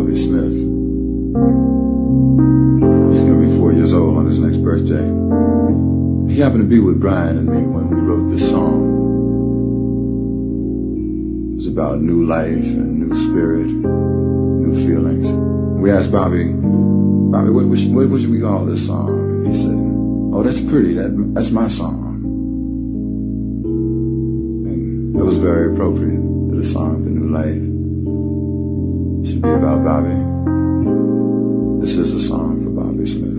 Bobby Smith. He's going to be 4 years old on his next birthday. He happened to be with Brian and me when we wrote this song. It was about new life and new spirit, new feelings. We asked Bobby, what should we call this song? And he said, oh, that's pretty. That's my song. And it was very appropriate that a song for new life should be about Bobby. This is a song for Bobby Smith.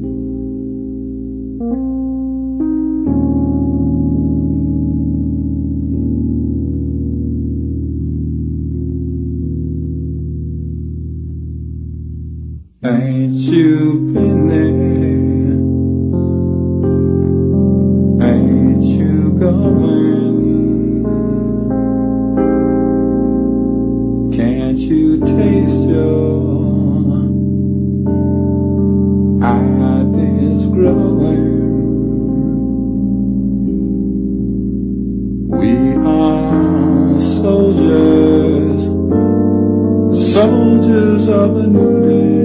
Ain't you been there? Ain't you going? Can't you taste your ideas growing? We are soldiers, soldiers of a new day.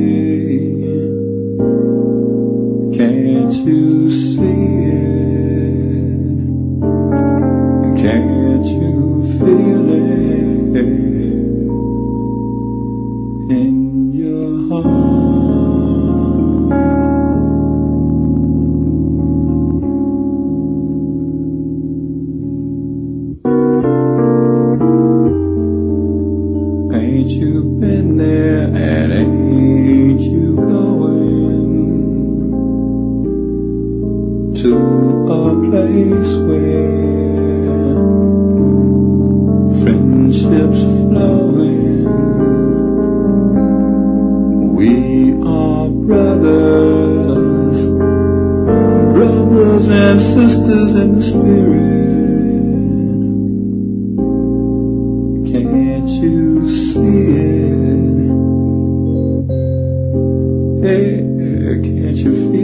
Can't you see it? Can't you feel it in your heart? Ain't you been there and ain't you going to a place where friendships flowing? We are brothers, brothers and sisters in the spirit. Can't you see it? Hey, can't you feel it?